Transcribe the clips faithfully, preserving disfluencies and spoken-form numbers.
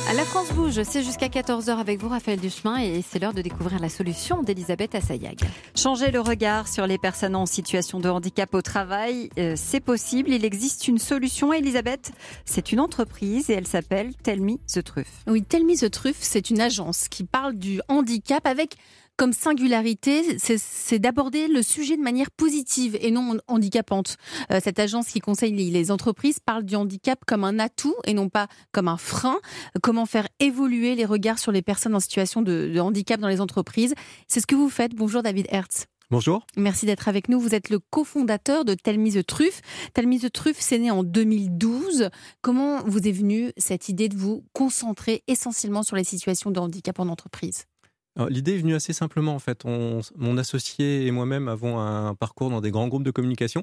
La France bouge, c'est jusqu'à quatorze heures avec vous, Raphaël Duchemin, et c'est l'heure de découvrir la solution d'Elisabeth Assayag. Changer le regard sur les personnes en situation de handicap au travail, euh, c'est possible. Il existe une solution. Elisabeth, c'est une entreprise et elle s'appelle Tell Me the Truth. Oui, Tell Me the Truth, c'est une agence qui parle du handicap avec comme singularité, c'est, c'est d'aborder le sujet de manière positive et non handicapante. Euh, cette agence qui conseille les entreprises parle du handicap comme un atout et non pas comme un frein. Comment faire évoluer les regards sur les personnes en situation de, de handicap dans les entreprises. C'est ce que vous faites. Bonjour David Hertz. Bonjour. Merci d'être avec nous. Vous êtes le cofondateur de Tell Me the Truth. Tell Me the Truth, c'est né en deux mille douze. Comment vous est venue cette idée de vous concentrer essentiellement sur les situations de handicap en entreprise ? Alors, l'idée est venue assez simplement en fait. On, mon associé et moi-même avons un parcours dans des grands groupes de communication.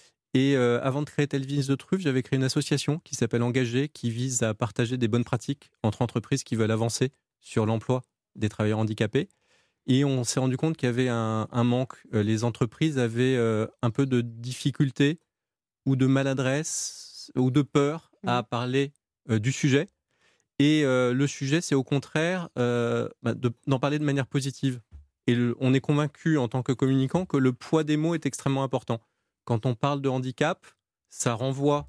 Et euh, avant de créer Tell Me the Truth, j'avais créé une association qui s'appelle Engagé, qui vise à partager des bonnes pratiques entre entreprises qui veulent avancer sur l'emploi des travailleurs handicapés. Et on s'est rendu compte qu'il y avait un, un manque. Les entreprises avaient euh, un peu de difficulté ou de maladresse ou de peur à parler euh, du sujet. Et euh, le sujet, c'est au contraire euh, bah, de, d'en parler de manière positive. Et le, on est convaincu en tant que communicant que le poids des mots est extrêmement important. Quand on parle de handicap, ça renvoie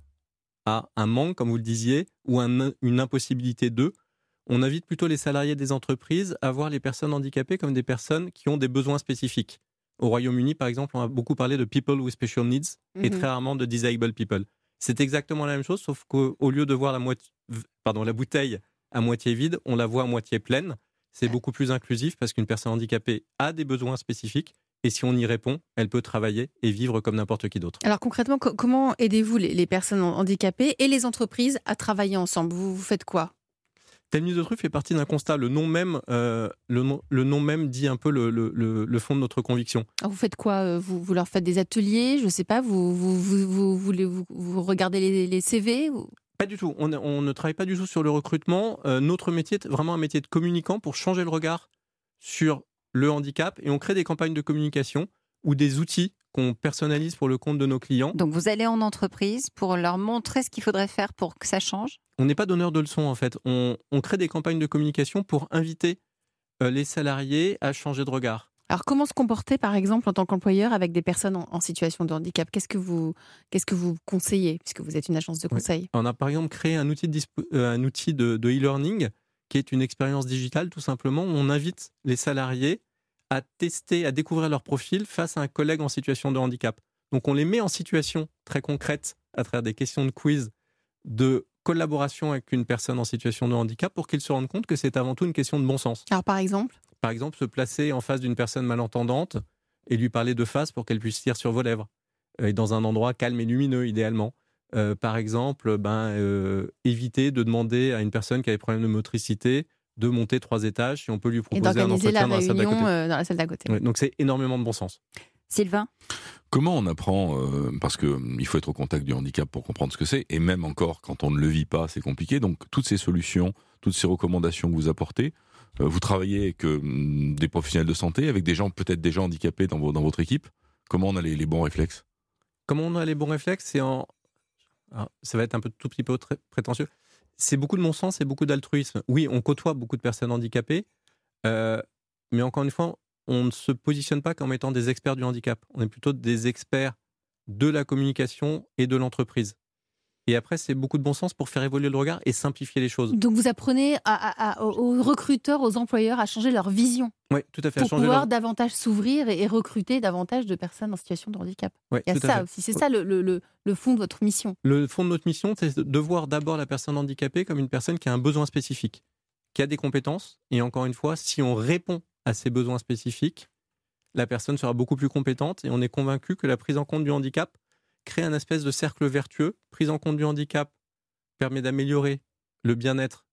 à un manque, comme vous le disiez, ou un, une impossibilité d'eux. On invite plutôt les salariés des entreprises à voir les personnes handicapées comme des personnes qui ont des besoins spécifiques. Au Royaume-Uni, par exemple, on a beaucoup parlé de people with special needs mm-hmm. et très rarement de disabled people. C'est exactement la même chose, sauf qu'au lieu de voir la, moitié, pardon, la bouteille à moitié vide, on la voit à moitié pleine. C'est beaucoup plus inclusif parce qu'une personne handicapée a des besoins spécifiques et si on y répond, elle peut travailler et vivre comme n'importe qui d'autre. Alors concrètement, co- comment aidez-vous les, les personnes handicapées et les entreprises à travailler ensemble ? Vous, vous faites quoi ? Tell Me the Truth fait partie d'un constat. Le nom même, euh, le nom, le nom même dit un peu le, le, le, le fond de notre conviction. Alors vous faites quoi ? vous, vous leur faites des ateliers ? Je ne sais pas, vous, vous, vous, vous, vous, vous, vous regardez les, les C V ou... Pas du tout. On, on ne travaille pas du tout sur le recrutement. Euh, notre métier est vraiment un métier de communicant pour changer le regard sur le handicap. Et on crée des campagnes de communication ou des outils qu'on personnalise pour le compte de nos clients. Donc vous allez en entreprise pour leur montrer ce qu'il faudrait faire pour que ça change ? On n'est pas donneur de leçons en fait. On, on crée des campagnes de communication pour inviter euh, les salariés à changer de regard. Alors comment se comporter par exemple en tant qu'employeur avec des personnes en, en situation de handicap ? Qu'est-ce que vous, qu'est-ce que vous conseillez puisque vous êtes une agence de conseil ? Oui. On a par exemple créé un outil de, dispo- euh, un outil de, de e-learning qui est une expérience digitale tout simplement où on invite les salariés à tester, à découvrir leur profil face à un collègue en situation de handicap. Donc on les met en situation très concrète à travers des questions de quiz de collaboration avec une personne en situation de handicap pour qu'ils se rendent compte que c'est avant tout une question de bon sens. Alors par exemple ? Par exemple, se placer en face d'une personne malentendante et lui parler de face pour qu'elle puisse lire sur vos lèvres, et dans un endroit calme et lumineux idéalement. Euh, par exemple, ben, euh, éviter de demander à une personne qui a des problèmes de motricité de monter trois étages si on peut lui proposer un entretien dans la salle d'à côté. Euh, dans la salle d'à côté. Ouais, donc c'est énormément de bon sens. Sylvain ? Comment on apprend, euh, parce qu'il faut être au contact du handicap pour comprendre ce que c'est, et même encore quand on ne le vit pas, c'est compliqué. Donc toutes ces solutions, toutes ces recommandations que vous apportez, euh, vous travaillez avec euh, des professionnels de santé, avec des gens peut-être déjà handicapés dans, vos, dans votre équipe. Comment on a les, les bons réflexes ? Comment on a les bons réflexes ? C'est en... Alors, ça va être un peu tout petit peu très prétentieux. C'est beaucoup de bon sens et beaucoup d'altruisme. Oui, on côtoie beaucoup de personnes handicapées, euh, mais encore une fois, on ne se positionne pas comme étant des experts du handicap. On est plutôt des experts de la communication et de l'entreprise. Et après, c'est beaucoup de bon sens pour faire évoluer le regard et simplifier les choses. Donc vous apprenez à, à, à, aux recruteurs, aux employeurs à changer leur vision. Oui, tout à fait. Pour à changer pouvoir leur... davantage s'ouvrir et, et recruter davantage de personnes en situation de handicap. Oui, Il y a tout ça à fait. aussi. C'est ça le, le, le, le fond de votre mission. Le fond de notre mission, c'est de voir d'abord la personne handicapée comme une personne qui a un besoin spécifique, qui a des compétences. Et encore une fois, si on répond à ces besoins spécifiques, la personne sera beaucoup plus compétente. Et on est convaincu que la prise en compte du handicap crée un espèce de cercle vertueux. Prise en compte du handicap permet d'améliorer le bien-être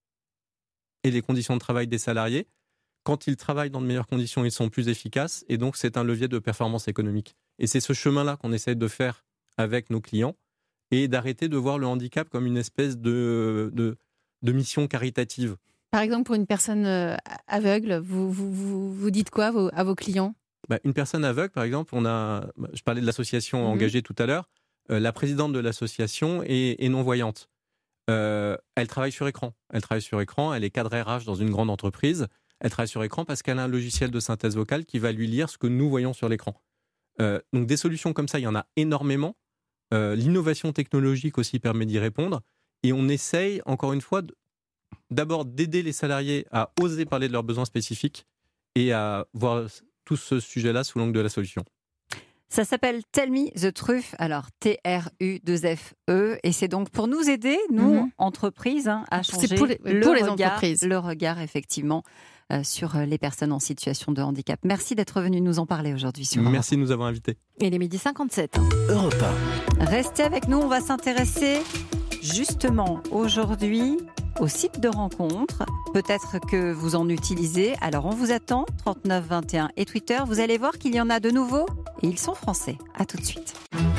et les conditions de travail des salariés. Quand ils travaillent dans de meilleures conditions, ils sont plus efficaces et donc c'est un levier de performance économique. Et c'est ce chemin-là qu'on essaie de faire avec nos clients et d'arrêter de voir le handicap comme une espèce de, de, de mission caritative. Par exemple, pour une personne aveugle, vous, vous, vous, vous dites quoi à vos, à vos clients ? Bah, une personne aveugle, par exemple, on a, je parlais de l'association mmh. engagée tout à l'heure, euh, la présidente de l'association est, est non-voyante. euh, elle travaille sur écran. Elle travaille sur écran, elle est cadre R H dans une grande entreprise. Elle travaille sur écran parce qu'elle a un logiciel de synthèse vocale qui va lui lire ce que nous voyons sur l'écran. Euh, donc des solutions comme ça, il y en a énormément. Euh, l'innovation technologique aussi permet d'y répondre. Et on essaye, encore une fois, d'abord d'aider les salariés à oser parler de leurs besoins spécifiques et à voir tout ce sujet-là sous l'angle de la solution. Ça s'appelle Tell Me the Truth, alors T R U deux F E, et c'est donc pour nous aider, nous, Mhm. entreprises, hein, à changer C'est pour les- le, pour les regard, entreprises. le regard, effectivement, euh, sur les personnes en situation de handicap. Merci d'être venu nous en parler aujourd'hui sur Europe. Merci de nous avoir invités. Il est midi cinquante-sept. Europe un. Restez avec nous, on va s'intéresser justement aujourd'hui au site de rencontre. Peut-être que vous en utilisez. Alors on vous attend, trente-neuf vingt et un et Twitter. Vous allez voir qu'il y en a de nouveaux et ils sont français. À tout de suite.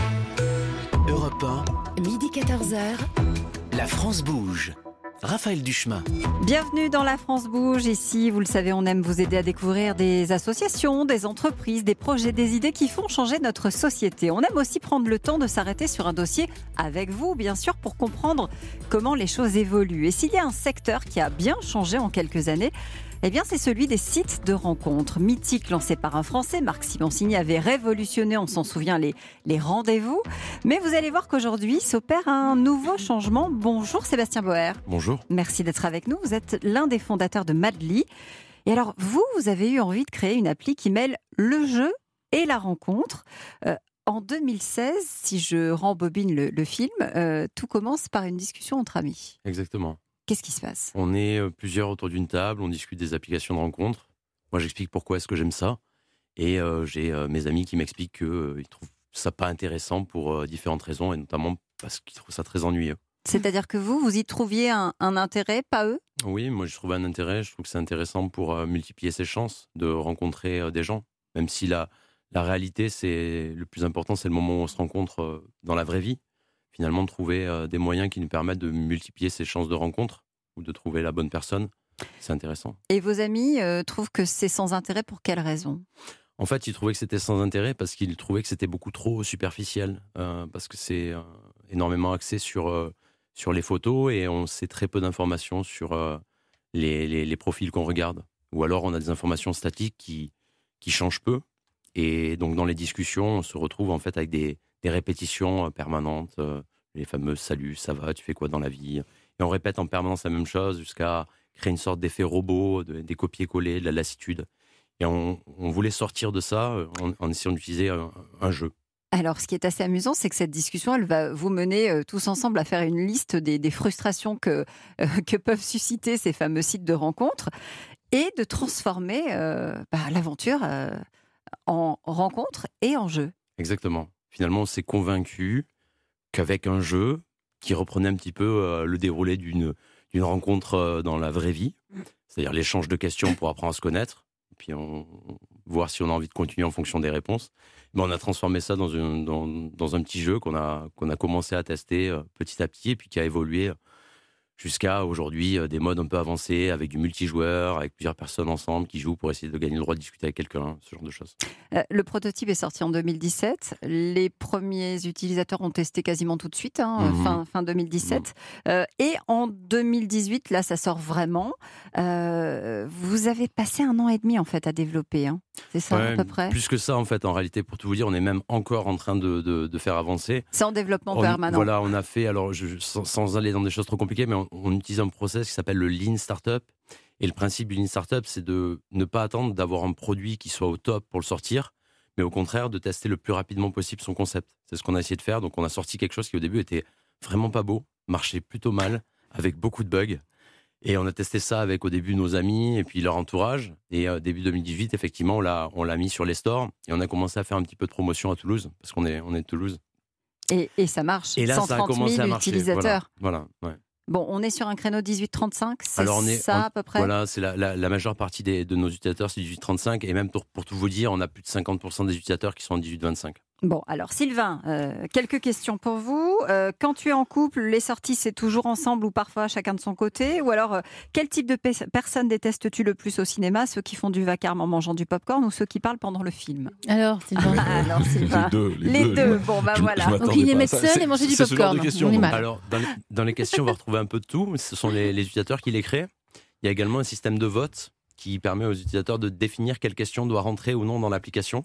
Europe un, midi quatorze heures, la France bouge. Raphaël Duchemin. Bienvenue dans La France Bouge. Ici, vous le savez, on aime vous aider à découvrir des associations, des entreprises, des projets, des idées qui font changer notre société. On aime aussi prendre le temps de s'arrêter sur un dossier avec vous, bien sûr, pour comprendre comment les choses évoluent. Et s'il y a un secteur qui a bien changé en quelques années, eh bien, c'est celui des sites de rencontres. Mythique, lancé par un Français, Marc Simoncini avait révolutionné, on s'en souvient, les, les rendez-vous. Mais vous allez voir qu'aujourd'hui s'opère un nouveau changement. Bonjour Sébastien Boer. Bonjour. Merci d'être avec nous. Vous êtes l'un des fondateurs de Madly. Et alors, vous, vous avez eu envie de créer une appli qui mêle le jeu et la rencontre. Euh, en deux mille seize, si je rembobine le, le film, euh, tout commence par une discussion entre amis. Exactement. Qu'est-ce qui se passe ? On est euh, plusieurs autour d'une table, on discute des applications de rencontres. Moi, j'explique pourquoi est-ce que j'aime ça. Et euh, j'ai euh, mes amis qui m'expliquent qu'ils euh, trouvent ça pas intéressant pour euh, différentes raisons, et notamment parce qu'ils trouvent ça très ennuyeux. C'est-à-dire que vous, vous y trouviez un, un intérêt, pas eux ? Oui, moi, je trouve un intérêt. Je trouve que c'est intéressant pour euh, multiplier ses chances de rencontrer euh, des gens. Même si la, la réalité, c'est le plus important, c'est le moment où on se rencontre euh, dans la vraie vie. Finalement, de trouver euh, des moyens qui nous permettent de multiplier ses chances de rencontre ou de trouver la bonne personne, c'est intéressant. Et vos amis euh, trouvent que c'est sans intérêt pour quelle raison ? En fait, ils trouvaient que c'était sans intérêt parce qu'ils trouvaient que c'était beaucoup trop superficiel, euh, parce que c'est euh, énormément axé sur, euh, sur les photos et on sait très peu d'informations sur euh, les, les, les profils qu'on regarde. Ou alors on a des informations statiques qui, qui changent peu. Et donc dans les discussions, on se retrouve en fait avec des, des répétitions permanentes, euh, les fameux « salut, ça va, tu fais quoi dans la vie ?» Et on répète en permanence la même chose jusqu'à créer une sorte d'effet robot, de, des copier-coller, de la lassitude. Et on, on voulait sortir de ça en, en essayant d'utiliser un, un jeu. Alors, ce qui est assez amusant, c'est que cette discussion, elle va vous mener euh, tous ensemble à faire une liste des, des frustrations que, euh, que peuvent susciter ces fameux sites de rencontres et de transformer euh, bah, l'aventure euh, en rencontre et en jeu. Exactement. Finalement, on s'est convaincu qu'avec un jeu qui reprenait un petit peu euh, le déroulé d'une, d'une rencontre euh, dans la vraie vie, c'est-à-dire l'échange de questions pour apprendre à se connaître, et puis on, voir si on a envie de continuer en fonction des réponses. Mais on a transformé ça dans, une, dans, dans un petit jeu qu'on a, qu'on a commencé à tester euh, petit à petit et puis qui a évolué jusqu'à aujourd'hui euh, des modes un peu avancés avec du multijoueur, avec plusieurs personnes ensemble qui jouent pour essayer de gagner le droit de discuter avec quelqu'un, ce genre de choses. Euh, le prototype est sorti en deux mille dix-sept. Les premiers utilisateurs ont testé quasiment tout de suite, hein, Mmh. fin, fin deux mille dix-sept. Mmh. Euh, et en deux mille dix-huit, là, ça sort vraiment. Euh, vous avez passé un an et demi, en fait, à développer. Hein. C'est ça, Ouais, à peu près ? Plus que ça, en fait, en réalité, pour tout vous dire, on est même encore en train de, de, de faire avancer. C'est en développement On, permanent. Voilà, on a fait, alors je, sans, sans aller dans des choses trop compliquées, mais on, on utilise un process qui s'appelle le Lean Startup. Et le principe du Lean Startup, c'est de ne pas attendre d'avoir un produit qui soit au top pour le sortir, mais au contraire de tester le plus rapidement possible son concept. C'est ce qu'on a essayé de faire. Donc on a sorti quelque chose qui au début était vraiment pas beau, marchait plutôt mal, avec beaucoup de bugs. Et on a testé ça avec au début nos amis et puis leur entourage. Et euh, début deux mille dix-huit, effectivement, on l'a, on l'a mis sur les stores et on a commencé à faire un petit peu de promotion à Toulouse, parce qu'on est, on est de Toulouse. Et, et ça marche. Et là, ça a cent trente commencé mille à marcher. utilisateurs. Voilà, voilà, ouais. Bon, on est sur un créneau dix-huit trente-cinq, c'est Alors on est, ça on- à peu près ? Voilà, c'est la, la, la majeure partie des, de nos utilisateurs, c'est dix-huit trente-cinq. Et même pour, pour tout vous dire, on a plus de cinquante pour cent des utilisateurs qui sont en dix-huit vingt-cinq. Bon, alors Sylvain, euh, quelques questions pour vous. Euh, quand tu es en couple, les sorties, c'est toujours ensemble ou parfois chacun de son côté? Ou alors, euh, quel type de pe- personnes détestes-tu le plus au cinéma? Ceux qui font du vacarme en mangeant du popcorn ou ceux qui parlent pendant le film? Alors, Sylvain. Ah, alors Sylvain. Les deux. Les Les deux. deux, bon bah Je- voilà. je m'attendais Donc il pas à aimait ça. seul C'est- et manger du c'est ce genre popcorn. de question, On est donc. mal. Alors, dans les, dans les questions, on va retrouver un peu de tout. Ce sont les, les utilisateurs qui les créent. Il y a également un système de vote qui permet aux utilisateurs de définir quelle question doit rentrer ou non dans l'application.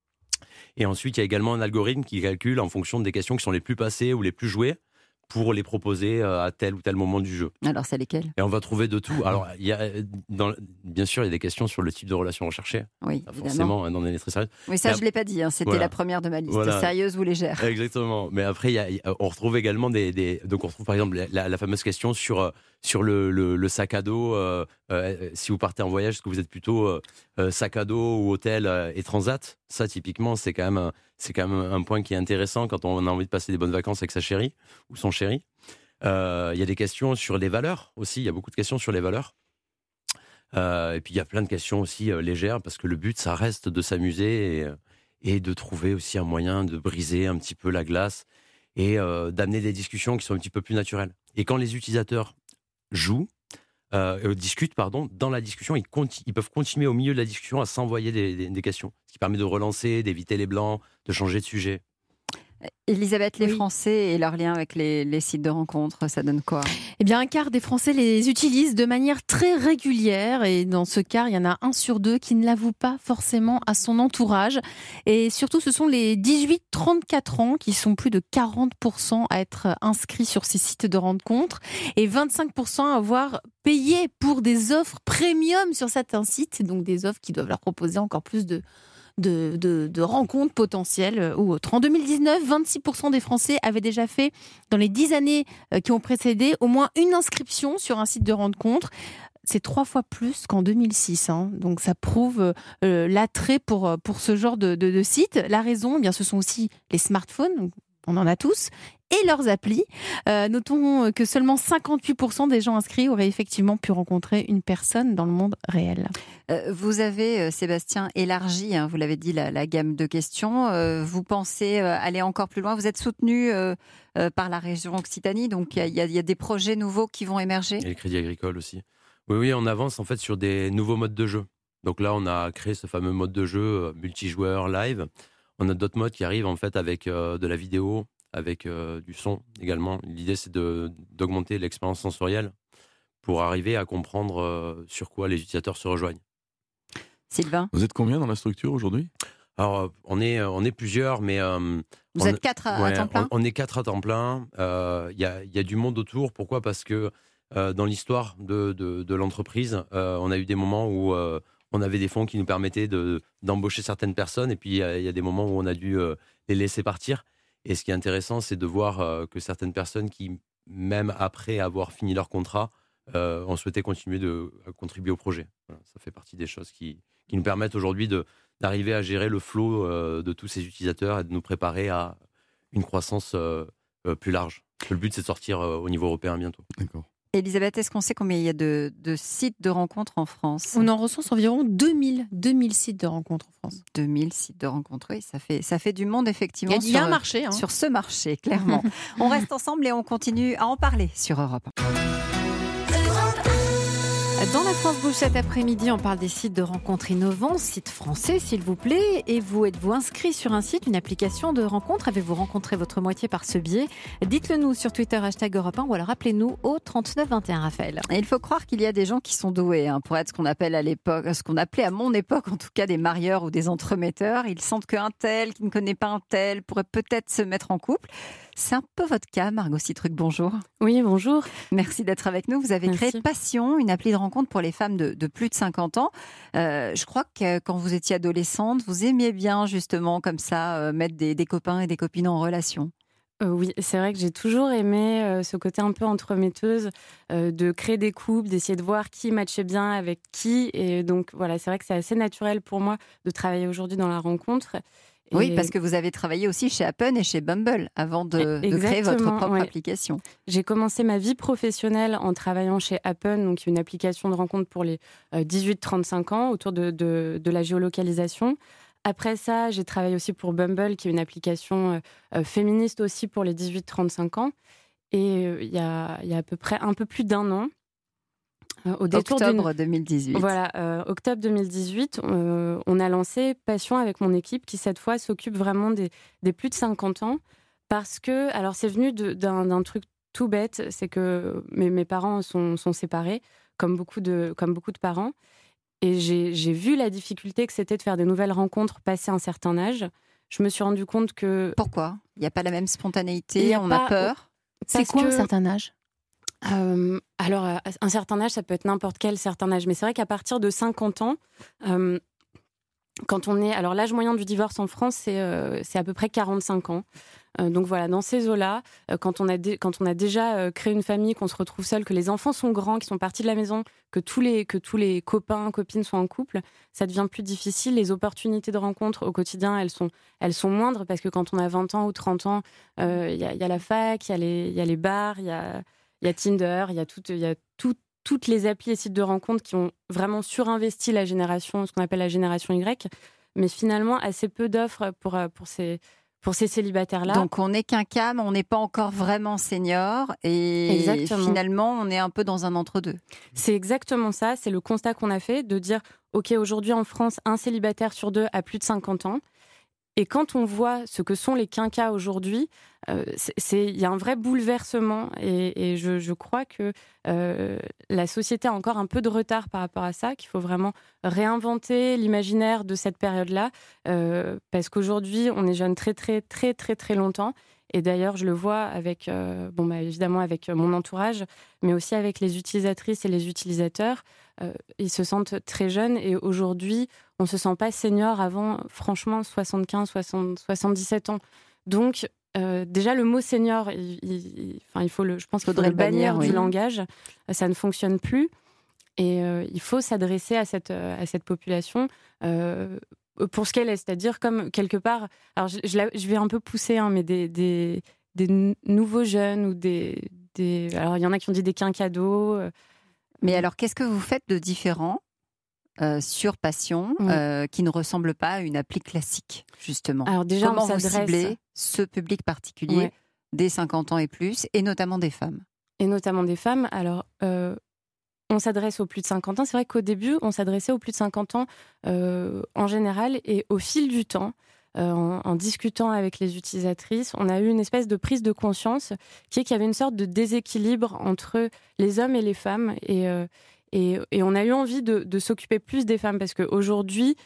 Et ensuite, il y a également un algorithme qui calcule en fonction des questions qui sont les plus passées ou les plus jouées pour les proposer à tel ou tel moment du jeu. Alors, c'est lesquels? Et on va trouver de tout. Alors, il y a, dans, bien sûr, il y a des questions sur le type de relation recherchée. Oui, Pas évidemment. forcément, hein, dans les très sérieuses. Oui, ça, Mais je ne l'ai pas dit. Hein. C'était voilà. la première de ma liste. Voilà. Sérieuse ou légère? Exactement. Mais après, il y a, il y a- on retrouve également des, des. Donc, on retrouve par exemple la, la fameuse question sur, euh, sur le, le, le sac à dos. Euh, euh, si vous partez en voyage, est-ce que vous êtes plutôt euh, euh, sac à dos ou hôtel euh, et transat? Ça, typiquement, c'est quand même, un- c'est quand même un point qui est intéressant quand on a envie de passer des bonnes vacances avec sa chérie ou son chéri. Euh, Il y a des questions sur les valeurs aussi. Il y a beaucoup de questions sur les valeurs. Euh, et puis, il y a plein de questions aussi euh, légères parce que le but, ça reste de s'amuser et, et de trouver aussi un moyen de briser un petit peu la glace et euh, d'amener des discussions qui sont un petit peu plus naturelles. Et quand les utilisateurs jouent, euh, euh, discutent, pardon, dans la discussion, ils, conti- ils peuvent continuer au milieu de la discussion à s'envoyer des, des- des questions, ce qui permet de relancer, d'éviter les blancs, de changer de sujet. Elisabeth, les Oui. Français et leur lien avec les, les sites de rencontres, ça donne quoi? Eh bien, un quart des Français les utilisent de manière très régulière. Et dans ce quart, il y en a un sur deux qui ne l'avoue pas forcément à son entourage. Et surtout, ce sont les dix-huit trente-quatre ans qui sont plus de quarante pour cent à être inscrits sur ces sites de rencontres et vingt-cinq pour cent à avoir payé pour des offres premium sur certains sites. Donc, des offres qui doivent leur proposer encore plus de De, de, de rencontres potentielles ou autres. En deux mille dix-neuf, vingt-six pour cent des Français avaient déjà fait, dans les dix années qui ont précédé, au moins une inscription sur un site de rencontre. C'est trois fois plus qu'en deux mille six. Hein. Donc ça prouve euh, l'attrait pour, pour ce genre de, de, de site. La raison, eh bien, ce sont aussi les smartphones. On en a tous. Et leurs applis. Euh, notons que seulement cinquante-huit pour cent des gens inscrits auraient effectivement pu rencontrer une personne dans le monde réel. Euh, vous avez, euh, Sébastien, élargi, hein, vous l'avez dit, la, la gamme de questions. Euh, vous pensez euh, aller encore plus loin? Vous êtes soutenu euh, euh, par la région Occitanie, donc il y, y, y a des projets nouveaux qui vont émerger? Et le crédit agricole aussi. Oui, oui, on avance en fait sur des nouveaux modes de jeu. Donc là, on a créé ce fameux mode de jeu euh, multijoueur live. On a d'autres modes qui arrivent en fait avec euh, de la vidéo, avec euh, du son également. L'idée, c'est de, d'augmenter l'expérience sensorielle pour arriver à comprendre euh, sur quoi les utilisateurs se rejoignent. Sylvain? Vous êtes combien dans la structure aujourd'hui? Alors, euh, on est, on est plusieurs, mais... euh, Vous on, êtes quatre à, ouais, à temps plein? on, on est quatre à temps plein. Il euh, y, a, y a du monde autour. Pourquoi? Parce que euh, dans l'histoire de, de, de l'entreprise, euh, on a eu des moments où euh, on avait des fonds qui nous permettaient de, d'embaucher certaines personnes, et puis il y, y a des moments où on a dû euh, les laisser partir. Et ce qui est intéressant, c'est de voir euh, que certaines personnes qui, même après avoir fini leur contrat, euh, ont souhaité continuer de à contribuer au projet. Voilà, ça fait partie des choses qui, qui nous permettent aujourd'hui de, d'arriver à gérer le flot euh, de tous ces utilisateurs et de nous préparer à une croissance euh, euh, plus large. Le but, c'est de sortir euh, au niveau européen bientôt. D'accord. Elisabeth, est-ce qu'on sait combien il y a de, de sites de rencontres en France? On en recense environ deux mille, deux mille sites de rencontres en France. deux mille sites de rencontres, oui, ça fait, ça fait du monde, effectivement. Il y a, il y a sur, un marché. Hein. sur ce marché, clairement. On reste ensemble et on continue à en parler sur Europe. Dans la France Bouge cet après-midi, on parle des sites de rencontres innovants, sites français s'il vous plaît. Et vous, êtes-vous inscrit sur un site, une application de rencontre? Avez-vous rencontré votre moitié par ce biais? Dites-le nous sur Twitter, hashtag Europe un, ou alors appelez-nous au trente-neuf vingt et un, Raphaël. Et il faut croire qu'il y a des gens qui sont doués hein, pour être ce qu'on appelle à l'époque, ce qu'on appelait à mon époque en tout cas des marieurs ou des entremetteurs. Ils sentent qu'un tel qui ne connaît pas un tel pourrait peut-être se mettre en couple. C'est un peu votre cas, Margot Citruc, bonjour. Oui, bonjour. Merci d'être avec nous. Vous avez Merci. créé Passion, une appli de rencontre pour les femmes de, de plus de cinquante ans. Euh, je crois que quand vous étiez adolescente, vous aimiez bien justement comme ça euh, mettre des, des copains et des copines en relation. Euh, oui, c'est vrai que j'ai toujours aimé euh, ce côté un peu entremetteuse, euh, de créer des couples, d'essayer de voir qui matche bien avec qui. Et donc voilà, c'est vrai que c'est assez naturel pour moi de travailler aujourd'hui dans la rencontre. Et Oui, parce que vous avez travaillé aussi chez Appen et chez Bumble avant de, de créer votre Exactement, propre ouais. application. J'ai commencé ma vie professionnelle en travaillant chez Appen, donc une application de rencontre pour les dix-huit trente-cinq ans autour de, de, de la géolocalisation. après ça, j'ai travaillé aussi pour Bumble, qui est une application euh, féministe aussi pour les dix-huit trente-cinq ans. Et euh, il y a, y a à peu près un peu plus d'un an, euh, au détour octobre deux mille dix-huit. Voilà, euh, octobre deux mille dix-huit, euh, on a lancé Passion avec mon équipe, qui cette fois s'occupe vraiment des, des plus de cinquante ans. Parce que, alors c'est venu de, d'un, d'un truc tout bête, c'est que mes, mes parents sont, sont séparés, comme beaucoup de, comme beaucoup de parents. Et j'ai, j'ai vu la difficulté que c'était de faire des nouvelles rencontres passé un certain âge. Je me suis rendu compte que... Pourquoi ? Il n'y a pas la même spontanéité, a on pas... a peur. C'est quoi que... un certain âge ? euh, Alors, à un certain âge, ça peut être n'importe quel certain âge. Mais c'est vrai qu'à partir de cinquante ans, euh, quand on est... Alors, l'âge moyen du divorce en France, c'est, euh, c'est à peu près quarante-cinq ans. Euh, donc voilà, dans ces eaux-là, euh, quand, on a dé- quand on a déjà euh, créé une famille, qu'on se retrouve seul, que les enfants sont grands, qu'ils sont partis de la maison, que tous les, que tous les copains, copines sont en couple, ça devient plus difficile. Les opportunités de rencontre au quotidien, elles sont, elles sont moindres, parce que quand on a vingt ans ou trente ans, il euh, y, y a la fac, il y, y a les bars, il y a, y a Tinder, il y a, tout, y a tout, toutes les applis et sites de rencontres qui ont vraiment surinvesti la génération, ce qu'on appelle la génération Y, mais finalement assez peu d'offres pour, pour ces... pour ces célibataires-là. Donc on n'est qu'un cas, mais on n'est pas encore vraiment senior. Et exactement. Finalement, on est un peu dans un entre-deux. C'est exactement ça. C'est le constat qu'on a fait, de dire, OK, aujourd'hui en France, un célibataire sur deux a plus de cinquante ans. Et quand on voit ce que sont les quinquas aujourd'hui, euh, il y a un vrai bouleversement. Et, et je, je crois que euh, la société a encore un peu de retard par rapport à ça, qu'il faut vraiment réinventer l'imaginaire de cette période-là. Euh, parce qu'aujourd'hui, on est jeune très, très, très, très, très longtemps. Et d'ailleurs, je le vois avec, euh, bon, bah, évidemment avec mon entourage, mais aussi avec les utilisatrices et les utilisateurs. Euh, ils se sentent très jeunes et aujourd'hui, on ne se sent pas senior avant, franchement, soixante-quinze, soixante, soixante-dix-sept ans. Donc, euh, déjà, le mot senior, il, il, enfin, il faut le, je pense qu'il faudrait le bannir oui. du langage. Ça ne fonctionne plus. Et euh, il faut s'adresser à cette, à cette population euh, pour ce qu'elle est. C'est-à-dire, comme quelque part, alors je, je, je vais un peu pousser, hein, mais des, des, des nouveaux jeunes ou des, des. Alors, il y en a qui ont dit des quinquados. Euh, Mais alors, qu'est-ce que vous faites de différent euh, sur Passion oui. euh, qui ne ressemble pas à une appli classique, justement ? Alors déjà, comment on vous s'adresse... ciblez ce public particulier ouais. des cinquante ans et plus, et notamment des femmes ? Et notamment des femmes. Alors, euh, on s'adresse aux plus de cinquante ans. C'est vrai qu'au début, on s'adressait aux plus de cinquante ans euh, en général, et au fil du temps, Euh, en, en discutant avec les utilisatrices, on a eu une espèce de prise de conscience qui est qu'il y avait une sorte de déséquilibre entre les hommes et les femmes. Et, euh, et, et on a eu envie de, de s'occuper plus des femmes parce qu'aujourd'hui,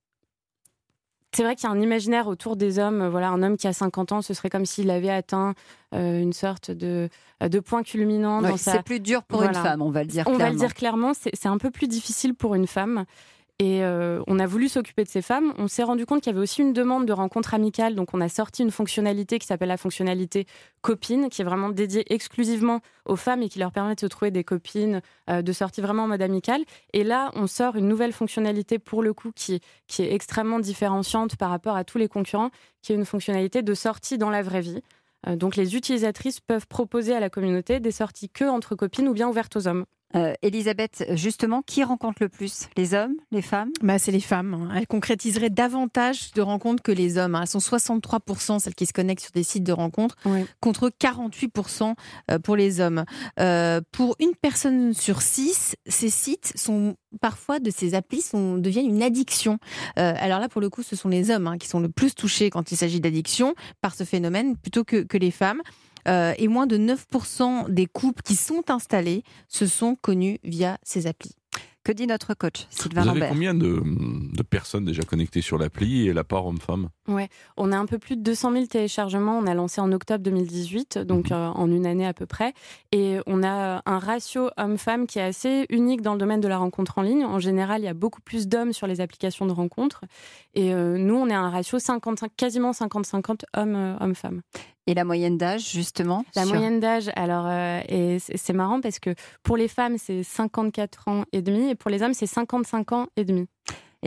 c'est vrai qu'il y a un imaginaire autour des hommes. Voilà, un homme qui a cinquante ans, ce serait comme s'il avait atteint euh, une sorte de, de point culminant. Oui, dans sa... C'est plus dur pour voilà. une femme, on va le dire on clairement. On va le dire clairement, c'est, c'est un peu plus difficile pour une femme. Et euh, on a voulu s'occuper de ces femmes. On s'est rendu compte qu'il y avait aussi une demande de rencontre amicale. Donc, on a sorti une fonctionnalité qui s'appelle la fonctionnalité copine, qui est vraiment dédiée exclusivement aux femmes et qui leur permet de se trouver des copines, euh, de sortir vraiment en mode amical. Et là, on sort une nouvelle fonctionnalité, pour le coup, qui, qui est extrêmement différenciante par rapport à tous les concurrents, qui est une fonctionnalité de sortie dans la vraie vie. Euh, donc, les utilisatrices peuvent proposer à la communauté des sorties que entre copines ou bien ouvertes aux hommes. Euh, Elisabeth, justement, qui rencontre le plus ? Les hommes, les femmes ? Bah, c'est les femmes. Elles concrétiseraient davantage de rencontres que les hommes. Elles sont soixante-trois pour cent celles qui se connectent sur des sites de rencontres, oui. contre quarante-huit pour cent pour les hommes. Euh, pour une personne sur six, ces sites sont parfois, de ces applis, sont, deviennent une addiction. Euh, alors là, pour le coup, ce sont les hommes hein, qui sont le plus touchés quand il s'agit d'addiction par ce phénomène, plutôt que, que les femmes. Euh, et moins de neuf pour cent des couples qui sont installés se sont connus via ces applis. Que dit notre coach, Sylvain Vous Lambert ? avez combien de, de personnes déjà connectées sur l'appli et la part homme-femme ? Ouais, on a un peu plus de deux cent mille téléchargements. On a lancé en octobre deux mille dix-huit, donc mmh. euh, en une année à peu près. Et on a un ratio homme-femme qui est assez unique dans le domaine de la rencontre en ligne. En général, il y a beaucoup plus d'hommes sur les applications de rencontres. Et euh, nous, on est à un ratio cinquante, quasiment cinquante cinquante hommes, euh, hommes-femmes. Et la moyenne d'âge, justement ? La sur... moyenne d'âge, alors, euh, et c'est, c'est marrant parce que pour les femmes, c'est cinquante-quatre ans et demi, et pour les hommes, c'est cinquante-cinq ans et demi. Elisabeth ?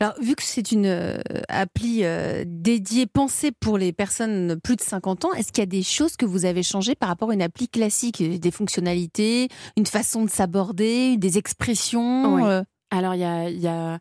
Alors, vu que c'est une euh, appli euh, dédiée, pensée pour les personnes plus de cinquante ans, est-ce qu'il y a des choses que vous avez changées par rapport à une appli classique ? Des fonctionnalités, une façon de s'aborder, des expressions ? Oui. euh... Alors, il y a... Y a...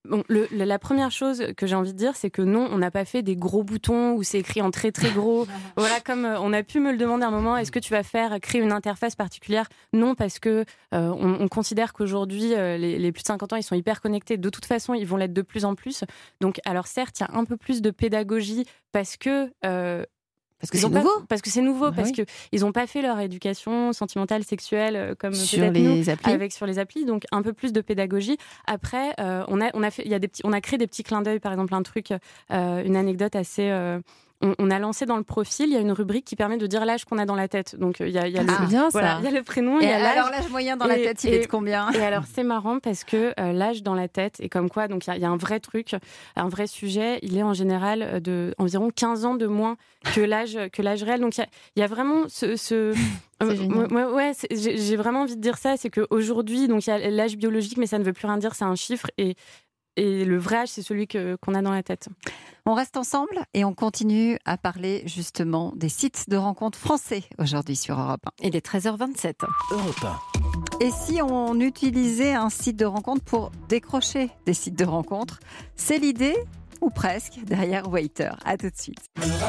Bon, le, la première chose que j'ai envie de dire, c'est que non, on n'a pas fait des gros boutons où c'est écrit en très très gros. Voilà, comme euh, on a pu me le demander à un moment, est-ce que tu vas faire créer une interface particulière ? Non, parce que euh, on, on considère qu'aujourd'hui, euh, les, les plus de cinquante ans, ils sont hyper connectés. De toute façon, ils vont l'être de plus en plus. Donc, alors certes, il y a un peu plus de pédagogie parce que euh, Parce que Ils c'est ont pas- nouveau. parce que c'est nouveau, Bah parce oui. que ils n'ont pas fait leur éducation sentimentale, sexuelle, euh, comme Sur peut-être les nous, applis. avec sur les applis. Donc un peu plus de pédagogie. Après, euh, on a on a fait, il y a des petits, on a créé des petits clins d'œil, par exemple un truc, euh, une anecdote assez. euh, on, on a lancé dans le profil, il y a une rubrique qui permet de dire l'âge qu'on a dans la tête. Donc euh, il y a, il y a Ah, le, c'est bien, ça. voilà, il y a le prénom, il Et y a l'âge. alors l'âge moyen dans la Et- tête, il et- est de combien ? Et alors c'est marrant parce que euh, l'âge dans la tête est comme quoi, donc il y, a- il y a un vrai truc, un vrai sujet, il est en général de environ quinze ans de moins que l'âge que l'âge réel. Donc il y a, il y a vraiment ce, ce C'est génial. ouais, ouais, c'est- j'ai j'ai vraiment envie de dire ça, c'est qu'aujourd'hui, donc il y a l'âge biologique, mais ça ne veut plus rien dire, c'est un chiffre et et le vrai âge, c'est celui que qu'on a dans la tête. On reste ensemble et on continue à parler justement des sites de rencontres français aujourd'hui sur Europe un. Il est treize heures vingt-sept. Europe un. Et si on utilisait un site de rencontre pour décrocher des sites de rencontres, c'est l'idée, ou presque, derrière Waiter. À tout de suite.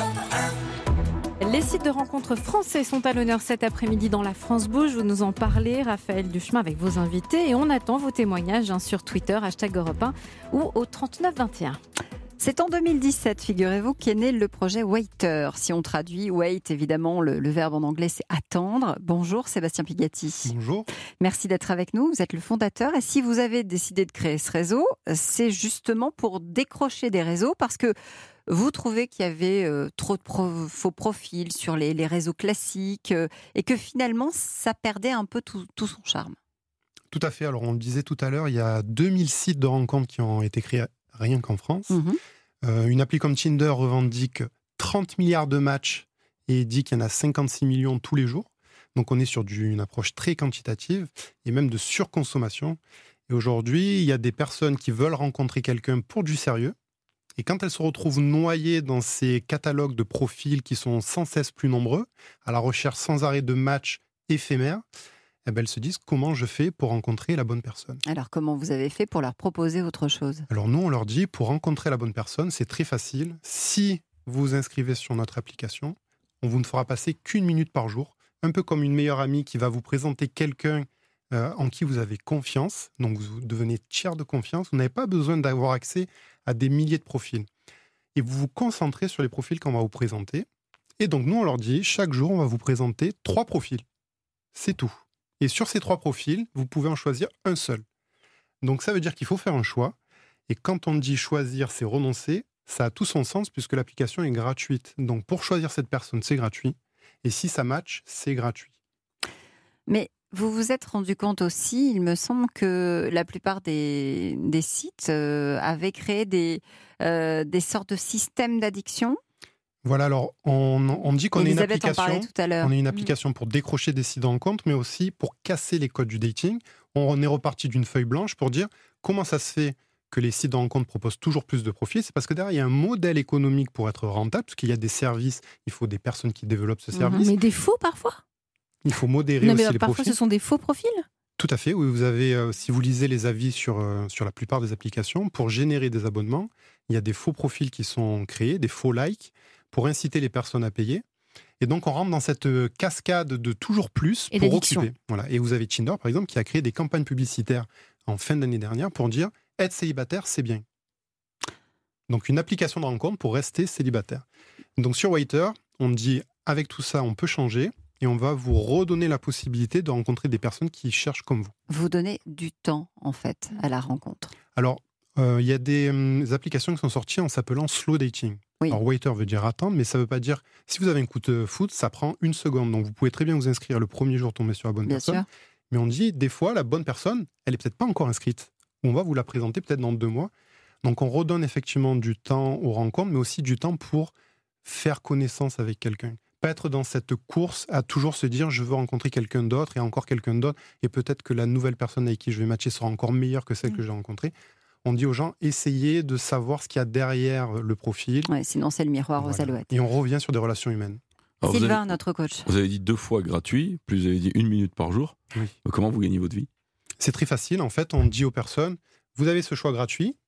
Les sites de rencontres français sont à l'honneur cet après-midi dans la France Bouge. Vous nous en parlez, Raphaël Duchemin, avec vos invités. Et on attend vos témoignages hein, sur Twitter, hashtag Europe un ou au trente-neuf vingt et un. C'est en deux mille dix-sept, figurez-vous, qu'est né le projet Waiter. Si on traduit wait, évidemment, le, le verbe en anglais, c'est attendre. Bonjour Sébastien Pigatti. Bonjour. Merci d'être avec nous. Vous êtes le fondateur. Et si vous avez décidé de créer ce réseau, c'est justement pour décrocher des réseaux parce que vous trouvez qu'il y avait euh, trop de pro- faux profils sur les, les réseaux classiques euh, et que finalement, ça perdait un peu tout, tout son charme. Tout à fait. Alors, on le disait tout à l'heure, il y a deux mille sites de rencontres qui ont été créés rien qu'en France. Mmh. Euh, une appli comme Tinder revendique trente milliards de matchs et dit qu'il y en a cinquante-six millions tous les jours. Donc, on est sur du, une approche très quantitative et même de surconsommation. Et aujourd'hui, il y a des personnes qui veulent rencontrer quelqu'un pour du sérieux. Et quand elles se retrouvent noyées dans ces catalogues de profils qui sont sans cesse plus nombreux, à la recherche sans arrêt de matchs éphémères, eh ben elles se disent comment je fais pour rencontrer la bonne personne. Alors, comment vous avez fait pour leur proposer autre chose ? Alors nous, on leur dit, pour rencontrer la bonne personne, c'est très facile. Si vous vous inscrivez sur notre application, on vous ne fera passer qu'une minute par jour, un peu comme une meilleure amie qui va vous présenter quelqu'un euh, en qui vous avez confiance. Donc vous devenez tiers de confiance. Vous n'avez pas besoin d'avoir accès à des milliers de profils. Et vous vous concentrez sur les profils qu'on va vous présenter. Et donc nous, on leur dit, chaque jour, on va vous présenter trois profils. C'est tout. Et sur ces trois profils, vous pouvez en choisir un seul. Donc ça veut dire qu'il faut faire un choix. Et quand on dit choisir, c'est renoncer, ça a tout son sens puisque l'application est gratuite. Donc pour choisir cette personne, c'est gratuit. Et si ça match, c'est gratuit. Mais vous vous êtes rendu compte aussi, il me semble que la plupart des, des sites euh, avaient créé des, euh, des sortes de systèmes d'addiction. Voilà, alors on, on dit qu'on est une Elisabeth en parlait application. tout à l'heure. On est une application pour décrocher des sites de rencontres, mais aussi pour casser les codes du dating. On est reparti d'une feuille blanche pour dire comment ça se fait que les sites de rencontres proposent toujours plus de profils. C'est parce que derrière, il y a un modèle économique pour être rentable, parce qu'il y a des services, il faut des personnes qui développent ce Mhm. service. Mais des faux parfois. Il faut modérer Non, aussi mais les parfois profils. ce sont des faux profils. Tout à fait, oui. Vous avez, euh, si vous lisez les avis sur, euh, sur la plupart des applications, pour générer des abonnements, il y a des faux profils qui sont créés, des faux likes, pour inciter les personnes à payer. Et donc, on rentre dans cette euh, cascade de toujours plus Et pour d'addiction. occuper. Voilà. Et vous avez Tinder, par exemple, qui a créé des campagnes publicitaires en fin d'année dernière pour dire « être célibataire, c'est bien ». Donc, une application de rencontre pour rester célibataire. Donc, sur Waiter, on dit « avec tout ça, on peut changer ». Et on va vous redonner la possibilité de rencontrer des personnes qui cherchent comme vous. Vous donnez du temps, en fait, à la rencontre. Alors, euh, il y a des, hum, des applications qui sont sorties en s'appelant slow dating. Oui. Alors, waiter veut dire attendre, mais ça ne veut pas dire... Si vous avez un coup de foot, ça prend une seconde. Donc, vous pouvez très bien vous inscrire le premier jour, tomber sur la bonne Bien personne. sûr. Mais on dit, des fois, la bonne personne, elle n'est peut-être pas encore inscrite. On va vous la présenter peut-être dans deux mois. Donc, on redonne effectivement du temps aux rencontres, mais aussi du temps pour faire connaissance avec quelqu'un. Pas être dans cette course à toujours se dire je veux rencontrer quelqu'un d'autre et encore quelqu'un d'autre et peut-être que la nouvelle personne avec qui je vais matcher sera encore meilleure que celle Mmh. que j'ai rencontrée. On dit aux gens essayez de savoir ce qu'il y a derrière le profil. Ouais, sinon, c'est le miroir aux Voilà. alouettes. Et on revient sur des relations humaines. Alors, vous, Sylvain, avez, notre coach. vous avez dit deux fois gratuit, plus vous avez dit une minute par jour. Oui. Comment vous gagnez votre vie? C'est très facile. En fait, on dit aux personnes vous avez ce choix gratuit.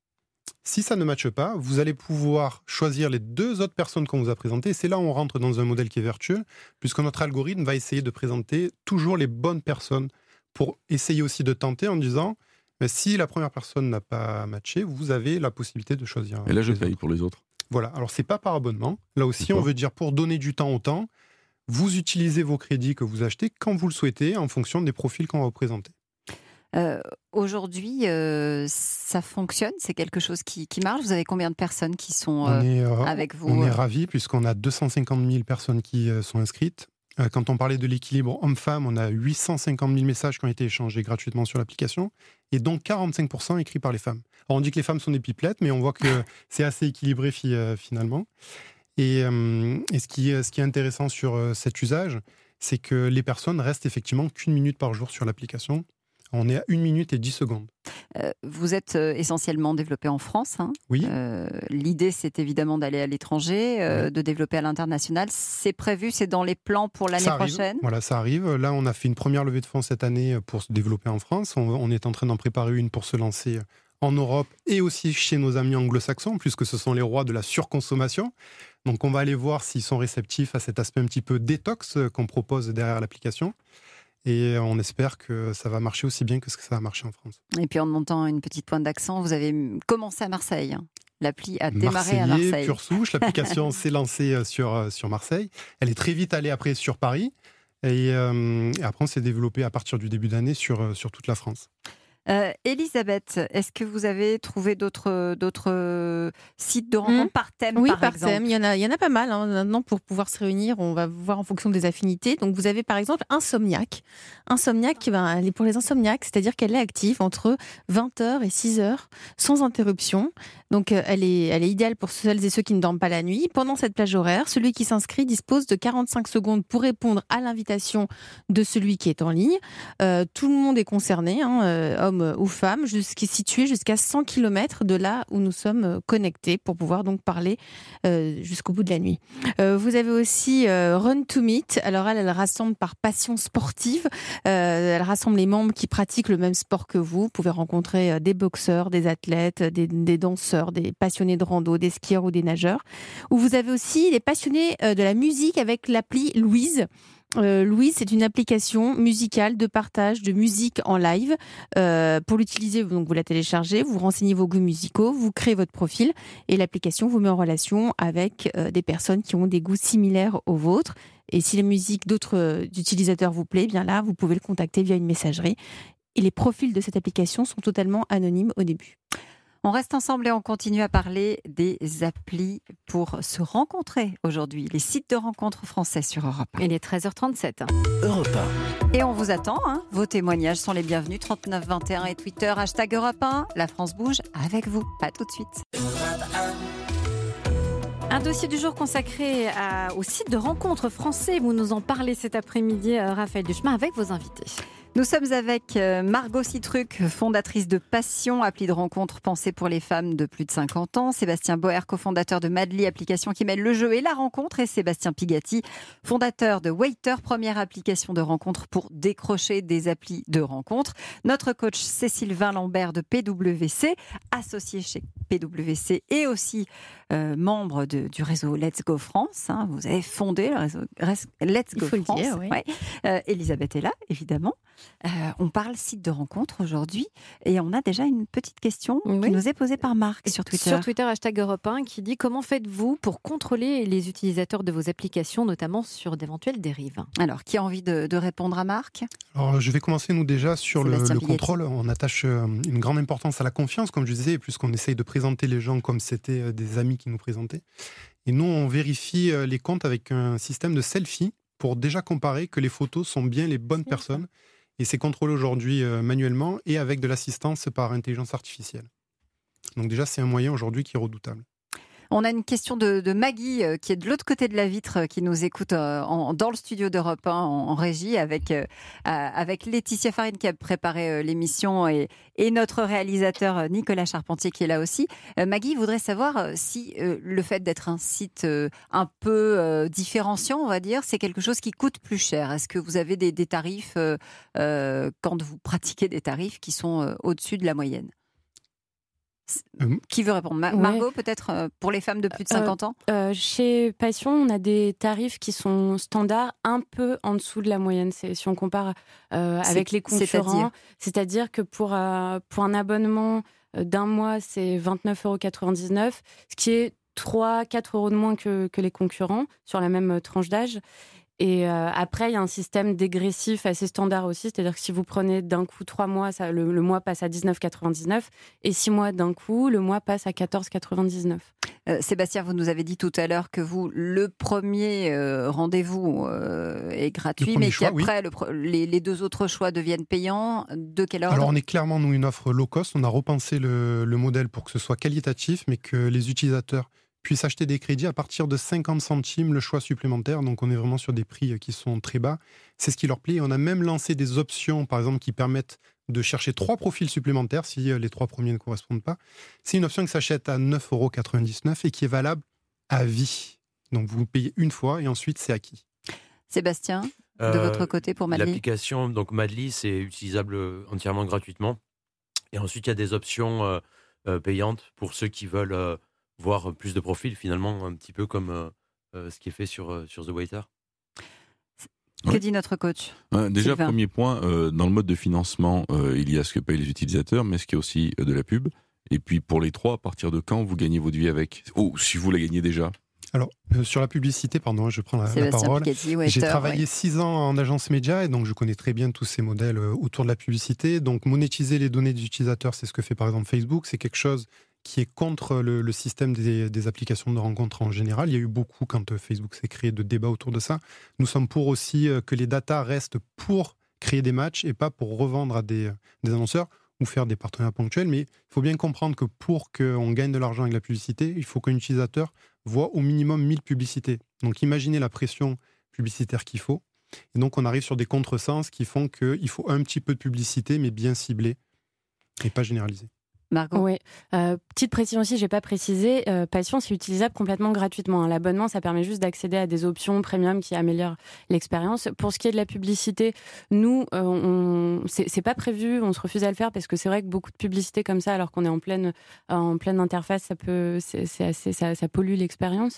Si ça ne matche pas, vous allez pouvoir choisir les deux autres personnes qu'on vous a présentées. C'est là où on rentre dans un modèle qui est vertueux, puisque notre algorithme va essayer de présenter toujours les bonnes personnes pour essayer aussi de tenter en disant, mais si la première personne n'a pas matché, vous avez la possibilité de choisir. Et là, je paye autres. pour les autres. Voilà, alors c'est pas par abonnement. Là aussi, D'accord. on veut dire pour donner du temps au temps, vous utilisez vos crédits que vous achetez quand vous le souhaitez en fonction des profils qu'on va vous présenter. Euh, Aujourd'hui, euh, ça fonctionne, c'est quelque chose qui, qui marche. Vous avez combien de personnes qui sont euh, on est, euh, avec vous On est euh ravis puisqu'on a deux cent cinquante mille personnes qui euh, sont inscrites. Euh, quand on parlait de l'équilibre homme-femme, on a huit cent cinquante mille messages qui ont été échangés gratuitement sur l'application et dont quarante-cinq pour cent écrits par les femmes. Alors on dit que les femmes sont des pipelettes, mais on voit que c'est assez équilibré fi- euh, finalement. Et, euh, et ce, qui, ce qui est intéressant sur euh, cet usage, c'est que les personnes restent effectivement qu'une minute par jour sur l'application. On est à une minute et dix secondes. Euh, vous êtes euh, essentiellement développé en France. Hein. Oui. Euh, L'idée, c'est évidemment d'aller à l'étranger, euh, Oui. de développer à l'international. C'est prévu, c'est dans les plans pour l'année Ça arrive. prochaine. Voilà, ça arrive. Là, on a fait une première levée de fonds cette année pour se développer en France. On, on est en train d'en préparer une pour se lancer en Europe et aussi chez nos amis anglo-saxons, puisque ce sont les rois de la surconsommation. Donc, on va aller voir s'ils sont réceptifs à cet aspect un petit peu détox qu'on propose derrière l'application. Et on espère que ça va marcher aussi bien que ce que ça a marché en France. Et puis en montant une petite pointe d'accent, vous avez commencé à Marseille. Hein. L'appli a démarré à Marseillais, Marseille. pure souche. L'application s'est lancée sur, sur Marseille. Elle est très vite allée après sur Paris. Et, euh, et après, on s'est développé à partir du début d'année sur, sur toute la France. Euh, Elisabeth, est-ce que vous avez trouvé d'autres, d'autres sites de rencontres Mmh. par thème, Oui, par, par exemple thème. Il y en a, il y en a pas mal. Hein. Maintenant, pour pouvoir se réunir, on va voir en fonction des affinités. Donc, vous avez par exemple Insomniac. Insomniac, ben, elle est pour les insomniaques, c'est-à-dire qu'elle est active entre vingt heures et six heures, sans interruption. Donc, euh, elle est, elle est idéale pour celles et ceux qui ne dorment pas la nuit. Pendant cette plage horaire, celui qui s'inscrit dispose de quarante-cinq secondes pour répondre à l'invitation de celui qui est en ligne. Euh, tout le monde est concerné, hein, euh, homme ou femme, jusqu'à, situé jusqu'à cent kilomètres de là où nous sommes connectés pour pouvoir donc parler euh, jusqu'au bout de la nuit. Euh, vous avez aussi euh, Run to Meet. Alors elle, elle rassemble par passion sportive. Euh, elle rassemble les membres qui pratiquent le même sport que vous. Vous pouvez rencontrer euh, des boxeurs, des athlètes, des, des danseurs, des passionnés de rando, des skieurs ou des nageurs. Ou vous avez aussi les passionnés euh, de la musique avec l'appli Louise. Euh, Louise, c'est une application musicale de partage de musique en live. Euh, pour l'utiliser, donc vous la téléchargez, vous renseignez vos goûts musicaux, vous créez votre profil et l'application vous met en relation avec euh, des personnes qui ont des goûts similaires aux vôtres. Et si la musique d'autres euh, utilisateurs vous plaît, bien là, vous pouvez le contacter via une messagerie. Et les profils de cette application sont totalement anonymes au début. On reste ensemble et on continue à parler des applis pour se rencontrer aujourd'hui, les sites de rencontres français sur Europe un. Il est treize heures trente-sept. Europe un. Et on vous attend, hein. Vos témoignages sont les bienvenus, trente-neuf vingt et un et Twitter, hashtag Europe un, la France bouge avec vous. À tout de suite. Un dossier du jour consacré à, au site de rencontres français. Vous nous en parlez cet après-midi, Raphaël Duchemin, avec vos invités. Nous sommes avec Margot Citruc, fondatrice de Passion, appli de rencontre pensée pour les femmes de plus de cinquante ans. Sébastien Boer, cofondateur de Madly, application qui mêle le jeu et la rencontre. Et Sébastien Pigatti, fondateur de Waiter, première application de rencontre pour décrocher des applis de rencontre. Notre coach Cécile Vin-Lambert de P W C, associée chez P W C et aussi euh, membre de, du réseau Let's Go France. Hein. Vous avez fondé le réseau Let's Go Il faut France. le dire, oui. Ouais. Euh, Elisabeth est là, évidemment. Euh, on parle site de rencontre aujourd'hui et on a déjà une petite question Oui. qui nous est posée par Marc sur Twitter. Sur Twitter, hashtag Europe un, qui dit « Comment faites-vous pour contrôler les utilisateurs de vos applications, notamment sur d'éventuelles dérives ?» Alors, qui a envie de, de répondre à Marc ? Alors, je vais commencer, nous, déjà, sur le, Sébastien le Pigatti. contrôle. On attache euh, une grande importance à la confiance, comme je disais, puisqu'on essaye de présenter les gens comme c'était euh, des amis qui nous présentaient. Et nous, on vérifie euh, les comptes avec un système de selfie pour déjà comparer que les photos sont bien les bonnes personnes. Et c'est contrôlé aujourd'hui euh, manuellement et avec de l'assistance par intelligence artificielle. Donc déjà, c'est un moyen aujourd'hui qui est redoutable. On a une question de, de Maggie euh, qui est de l'autre côté de la vitre, euh, qui nous écoute euh, en, dans le studio d'Europe un en, en régie avec, euh, avec Laetitia Farine qui a préparé euh, l'émission et, et notre réalisateur euh, Nicolas Charpentier qui est là aussi. Euh, Maggie voudrait savoir euh, si euh, le fait d'être un site euh, un peu euh, différenciant, on va dire, c'est quelque chose qui coûte plus cher. Est-ce que vous avez des, des tarifs, euh, euh, quand vous pratiquez des tarifs qui sont euh, au-dessus de la moyenne ? Qui veut répondre? Ma- Ouais. Margot, peut-être euh, pour les femmes de plus de cinquante ans. Euh, chez Passion, on a des tarifs qui sont standards, un peu en dessous de la moyenne. C'est, si on compare euh, C'est- avec les concurrents, c'est-à-dire c'est-à-dire que pour, euh, pour un abonnement euh, d'un mois, c'est vingt-neuf euros quatre-vingt-dix-neuf, ce qui est trois à quatre euros de moins que, que les concurrents sur la même euh, tranche d'âge. Et euh, après, il y a un système dégressif assez standard aussi, c'est-à-dire que si vous prenez d'un coup trois mois, ça, le, le mois passe à dix-neuf euros quatre-vingt-dix-neuf, et six mois d'un coup, le mois passe à quatorze euros quatre-vingt-dix-neuf. Euh, Sébastien, vous nous avez dit tout à l'heure que vous, le premier euh, rendez-vous euh, est gratuit, Le premier mais choix, oui. qu'après, le pre- les, les deux autres choix deviennent payants. De quelle ordre? Alors on est clairement, nous, une offre low cost. On a repensé le, le modèle pour que ce soit qualitatif, mais que les utilisateurs puissent acheter des crédits à partir de cinquante centimes le choix supplémentaire. Donc on est vraiment sur des prix qui sont très bas. C'est ce qui leur plaît. Et on a même lancé des options, par exemple, qui permettent de chercher trois profils supplémentaires si les trois premiers ne correspondent pas. C'est une option qui s'achète à neuf euros quatre-vingt-dix-neuf et qui est valable à vie. Donc vous payez une fois et ensuite c'est acquis. Sébastien, de Euh, votre côté pour Madly? L'application, donc Madly, c'est utilisable entièrement gratuitement. Et ensuite, il y a des options euh, euh, payantes pour ceux qui veulent euh, voir plus de profils, finalement, un petit peu comme euh, euh, ce qui est fait sur, euh, sur The Waiter. Que Ouais. dit notre coach? Euh, déjà, Sylvain. premier point, euh, dans le mode de financement, euh, il y a ce que payent les utilisateurs, mais ce qui est aussi euh, de la pub. Et puis pour les trois, à partir de quand vous gagnez votre vie avec? Ou si vous la gagnez déjà? Alors, euh, sur la publicité, pardon, je prends la, la Sébastien parole. Piketty, Waiter, J'ai travaillé ouais. six ans en agence média et donc je connais très bien tous ces modèles euh, autour de la publicité. Donc monétiser les données des utilisateurs, c'est ce que fait par exemple Facebook. C'est quelque chose qui est contre le, le système des, des applications de rencontres en général. Il y a eu beaucoup, quand euh, Facebook s'est créé, de débats autour de ça. Nous sommes pour aussi euh, que les datas restent pour créer des matchs et pas pour revendre à des, des annonceurs ou faire des partenariats ponctuels. Mais il faut bien comprendre que pour qu'on gagne de l'argent avec la publicité, il faut qu'un utilisateur voit au minimum mille publicités. Donc imaginez la pression publicitaire qu'il faut. Et donc on arrive sur des contresens qui font qu'il faut un petit peu de publicité, mais bien ciblée et pas généralisée. Margot? Oui. Euh, petite précision aussi, je n'ai pas précisé, euh, Passion, c'est utilisable complètement gratuitement. L'abonnement, ça permet juste d'accéder à des options premium qui améliorent l'expérience. Pour ce qui est de la publicité, nous, euh, on... c'est, c'est pas prévu, on se refuse à le faire parce que c'est vrai que beaucoup de publicité comme ça, alors qu'on est en pleine, en pleine interface, ça, peut, c'est, c'est assez, ça, ça pollue l'expérience.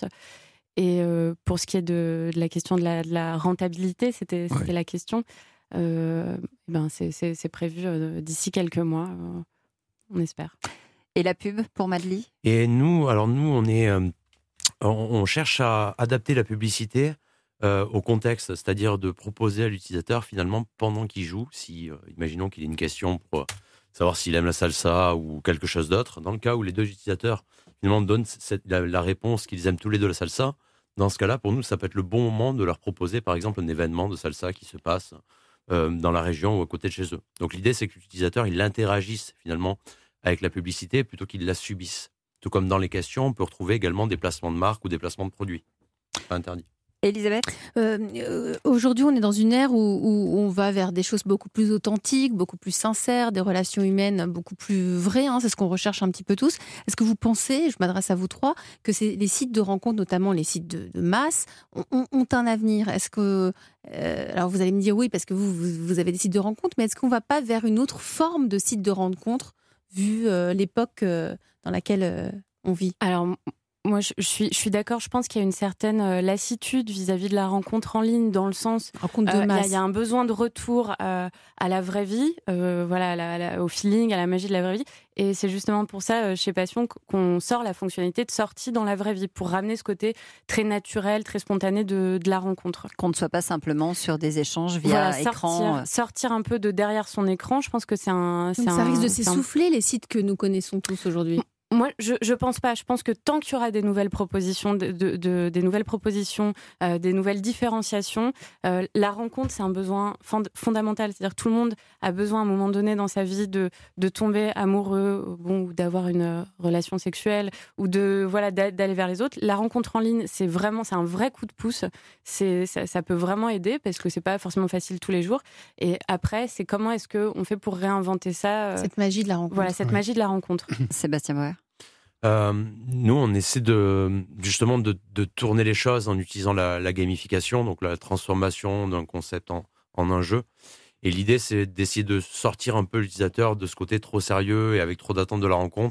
Et euh, pour ce qui est de, de la question de la, de la rentabilité, c'était, c'était Ouais. la question, euh, ben c'est, c'est, c'est prévu euh, d'ici quelques mois. Euh, On espère. Et la pub pour Madly? Et nous, alors nous, on est, euh, on, on cherche à adapter la publicité euh, au contexte, c'est-à-dire de proposer à l'utilisateur finalement pendant qu'il joue, si, euh, imaginons qu'il ait une question pour euh, savoir s'il aime la salsa ou quelque chose d'autre. Dans le cas où les deux utilisateurs finalement donnent cette, la, la réponse qu'ils aiment tous les deux la salsa, dans ce cas-là, pour nous, ça peut être le bon moment de leur proposer, par exemple, un événement de salsa qui se passe euh, dans la région ou à côté de chez eux. Donc l'idée, c'est que l'utilisateur, il interagisse finalement avec la publicité plutôt qu'il la subisse. Tout comme dans les questions, on peut retrouver également des placements de marque ou des placements de produits. Pas interdit. Elisabeth? Euh, euh, Aujourd'hui, on est dans une ère où, où on va vers des choses beaucoup plus authentiques, beaucoup plus sincères, des relations humaines beaucoup plus vraies. Hein, c'est ce qu'on recherche un petit peu tous. Est-ce que vous pensez, je m'adresse à vous trois, que c'est les sites de rencontres, notamment les sites de, de masse, ont, ont, ont un avenir? Est-ce que, euh, alors vous allez me dire oui, parce que vous, vous, vous avez des sites de rencontres, mais est-ce qu'on ne va pas vers une autre forme de site de rencontres vu euh, l'époque euh, dans laquelle euh, on vit? Alors, moi, je, je suis, je suis d'accord. Je pense qu'il y a une certaine euh, lassitude vis-à-vis de la rencontre en ligne, dans le sens Rencontre de euh, il y a- masse. il y, a un besoin de retour euh, à la vraie vie, euh, voilà, à la- à la- au feeling, à la magie de la vraie vie. Et c'est justement pour ça, euh, chez Passion, qu'on sort la fonctionnalité de sortie dans la vraie vie, pour ramener ce côté très naturel, très spontané de, de la rencontre. Qu'on ne soit pas simplement sur des échanges via Voilà, écran. sortir, sortir un peu de derrière son écran, je pense que c'est un... Donc c'est ça un- risque de c'est un- s'essouffler, les sites que nous connaissons tous aujourd'hui. Moi, je je pense pas. Je pense que tant qu'il y aura des nouvelles propositions, de, de, de- des nouvelles propositions, euh, des nouvelles différenciations, euh, la rencontre c'est un besoin fond- fondamental. C'est-à-dire que tout le monde a besoin à un moment donné dans sa vie de de tomber amoureux, bon, ou d'avoir une euh, relation sexuelle, ou de voilà d'a- d'aller vers les autres. La rencontre en ligne, c'est vraiment c'est un vrai coup de pouce. C'est ça, ça peut vraiment aider parce que c'est pas forcément facile tous les jours. Et après, c'est comment est-ce que on fait pour réinventer ça euh, Cette magie de la rencontre. Voilà, cette Ouais. magie de la rencontre. Sébastien Bauer? Euh, nous, on essaie de justement de, de tourner les choses en utilisant la, la gamification, donc la transformation d'un concept en, en un jeu. Et l'idée, c'est d'essayer de sortir un peu l'utilisateur de ce côté trop sérieux et avec trop d'attentes de la rencontre,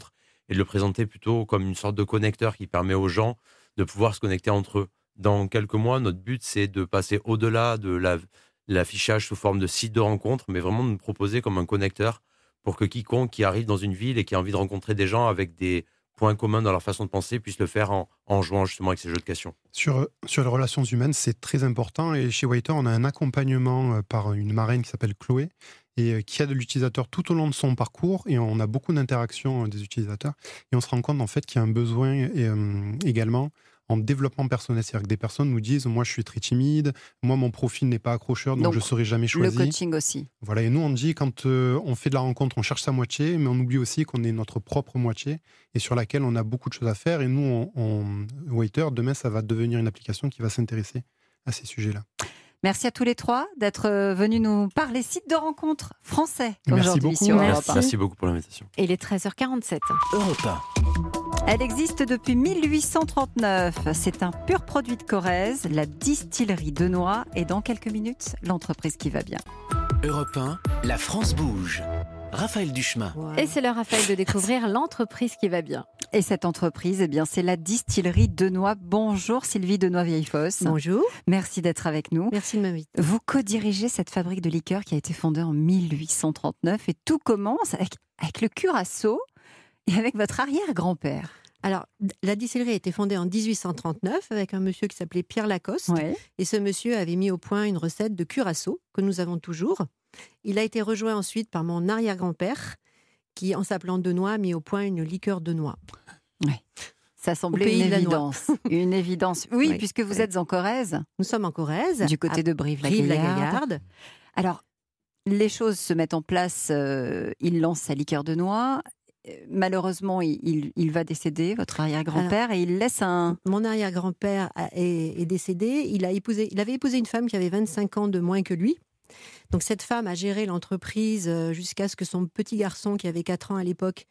et de le présenter plutôt comme une sorte de connecteur qui permet aux gens de pouvoir se connecter entre eux. Dans quelques mois, notre but, c'est de passer au-delà de la, l'affichage sous forme de site de rencontre, mais vraiment de nous proposer comme un connecteur pour que quiconque qui arrive dans une ville et qui a envie de rencontrer des gens avec des points communs dans leur façon de penser puisse le faire en, en jouant justement avec ces jeux de questions. Sur, sur les relations humaines, c'est très important. Et chez Waiter, on a un accompagnement par une marraine qui s'appelle Chloé et qui aide l'utilisateur tout au long de son parcours. Et on a beaucoup d'interactions des utilisateurs. Et on se rend compte en fait qu'il y a un besoin et, euh, également en développement personnel. C'est-à-dire que des personnes nous disent « moi je suis très timide, moi mon profil n'est pas accrocheur, donc, donc je ne serai jamais choisi ». Le coaching aussi. Voilà, et nous on dit quand euh, on fait de la rencontre, on cherche sa moitié, mais on oublie aussi qu'on est notre propre moitié et sur laquelle on a beaucoup de choses à faire. Et nous, on, on, Waiter, demain ça va devenir une application qui va s'intéresser à ces sujets-là. Merci à tous les trois d'être venus nous parler sites de rencontres français Merci aujourd'hui beaucoup. sur Merci. Europe un. Merci beaucoup pour l'invitation. Et il est treize heures quarante-sept. Europe un. Elle existe depuis mille huit cent trente-neuf. C'est un pur produit de Corrèze, la distillerie Denois. Et dans quelques minutes, l'entreprise qui va bien. Europe un, la France bouge. Raphaël Duchemin. Wow. Et c'est l'heure, Raphaël, de découvrir l'entreprise qui va bien. Et cette entreprise, eh bien, c'est la distillerie Denois. Bonjour Sylvie Denois-Vieillefosse. Bonjour. Merci d'être avec nous. Merci de m'inviter. Vous co-dirigez cette fabrique de liqueurs qui a été fondée en mille huit cent trente-neuf. Et tout commence avec, avec le curaçao et avec votre arrière-grand-père. Alors, la distillerie a été fondée en dix-huit cent trente-neuf avec un monsieur qui s'appelait Pierre Lacoste. Ouais. Et ce monsieur avait mis au point une recette de curaçao que nous avons toujours. Il a été rejoint ensuite par mon arrière-grand-père qui, en s'appelant Denois, a mis au point une liqueur de noix. Ouais. Ça semblait une évidence. Une évidence. Oui, oui, puisque vous oui. êtes en Corrèze. Nous sommes en Corrèze. Du côté de Brive-la-Gaillarde. Brive-la-Gaillarde. Alors, les choses se mettent en place. Euh, il lance sa liqueur de noix. Malheureusement, il, il, il va décéder, votre arrière-grand-père, Alors, et il laisse un... Mon arrière-grand-père est, est décédé. Il, a épousé, il avait épousé une femme qui avait vingt-cinq ans de moins que lui. Donc cette femme a géré l'entreprise jusqu'à ce que son petit garçon, qui avait quatre ans à l'époque,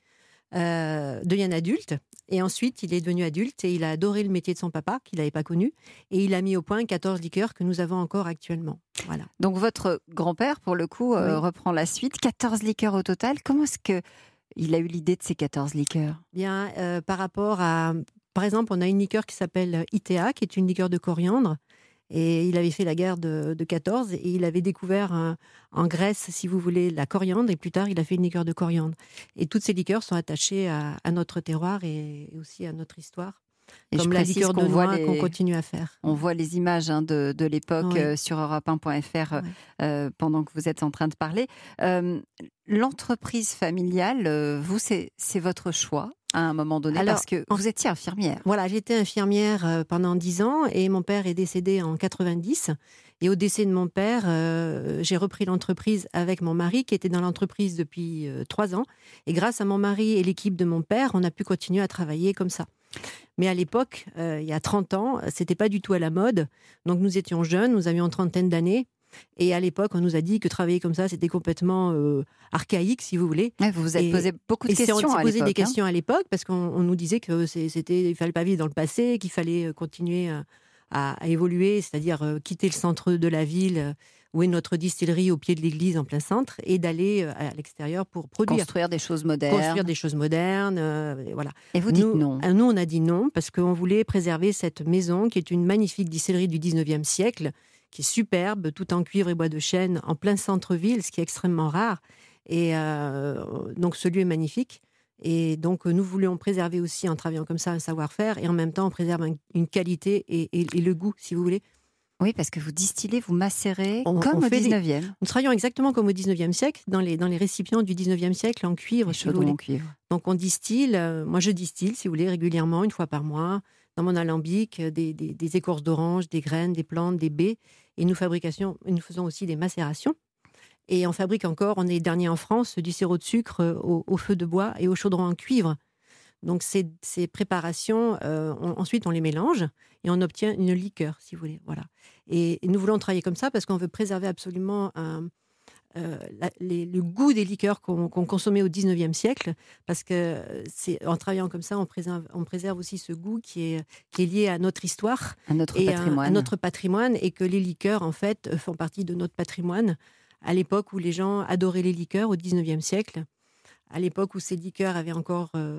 euh, devienne adulte. Et ensuite, il est devenu adulte et il a adoré le métier de son papa, qu'il n'avait pas connu. Et il a mis au point quatorze liqueurs que nous avons encore actuellement. Voilà. Donc votre grand-père, pour le coup, euh, oui. reprend la suite. quatorze liqueurs au total. Comment est-ce que il a eu l'idée de ces quatorze liqueurs ? Bien, euh, par rapport à... Par exemple, on a une liqueur qui s'appelle I T A, qui est une liqueur de coriandre. Et il avait fait la guerre de, de quatorze et il avait découvert un, en Grèce, si vous voulez, la coriandre. Et plus tard, il a fait une liqueur de coriandre. Et toutes ces liqueurs sont attachées à, à notre terroir et aussi à notre histoire. Et comme la liqueur de noix les... qu'on continue à faire. On voit les images hein, de, de l'époque oui. euh, sur europe un point f r euh, oui. euh, pendant que vous êtes en train de parler. Euh, l'entreprise familiale, euh, vous, c'est, c'est votre choix à un moment donné, Alors, parce que vous étiez infirmière. Voilà, j'étais infirmière pendant dix ans et mon père est décédé en quatre-vingt-dix. Et au décès de mon père, euh, j'ai repris l'entreprise avec mon mari qui était dans l'entreprise depuis euh, trois ans. Et grâce à mon mari et l'équipe de mon père, on a pu continuer à travailler comme ça. Mais à l'époque, euh, il y a trente ans, c'était pas du tout à la mode. Donc nous étions jeunes, nous avions une trentaine d'années. Et à l'époque, on nous a dit que travailler comme ça, c'était complètement euh, archaïque, si vous voulez. Ouais, vous vous êtes et, posé beaucoup de et questions on s'est à posé l'époque. des questions hein. à l'époque parce qu'on on nous disait que c'était, il fallait pas vivre dans le passé, qu'il fallait continuer à, à, à évoluer, c'est-à-dire euh, quitter le centre de la ville, euh, où est notre distillerie au pied de l'église en plein centre, et d'aller euh, à l'extérieur pour produire. Construire des choses modernes. Construire des choses modernes, euh, et voilà. Et vous nous, dites non. euh, Nous, on a dit non parce qu'on voulait préserver cette maison qui est une magnifique distillerie du dix-neuvième siècle, qui est superbe, tout en cuivre et bois de chêne, en plein centre-ville, ce qui est extrêmement rare. Et euh, donc, ce lieu est magnifique. Et donc, nous voulions préserver aussi, en travaillant comme ça, un savoir-faire. Et en même temps, on préserve un, une qualité et, et, et le goût, si vous voulez. Oui, parce que vous distillez, vous macérez on, comme on au dix-neuvième. Des, nous travaillons exactement comme au dix-neuvième siècle, dans les, dans les récipients du dix-neuvième siècle, en cuivre. Si vous en cuivre. Donc, on distille. Euh, moi, je distille, si vous voulez, régulièrement, une fois par mois, dans mon alambic, des, des, des écorces d'orange, des graines, des plantes, des baies. Et nous, nous faisons aussi des macérations. Et on fabrique encore, on est les derniers en France, du sirop de sucre au, au feu de bois et au chaudron en cuivre. Donc ces, ces préparations, euh, on, ensuite on les mélange et on obtient une liqueur, si vous voulez. Voilà. Et, et nous voulons travailler comme ça parce qu'on veut préserver absolument un, euh, la, les, le goût des liqueurs qu'on, qu'on consommait au dix-neuvième siècle, parce que c'est, en travaillant comme ça, on préserve, on préserve aussi ce goût qui est, qui est lié à notre histoire, à notre et patrimoine. À, à notre patrimoine, et que les liqueurs en fait font partie de notre patrimoine. À l'époque où les gens adoraient les liqueurs, au dix-neuvième siècle, à l'époque où ces liqueurs avaient encore euh,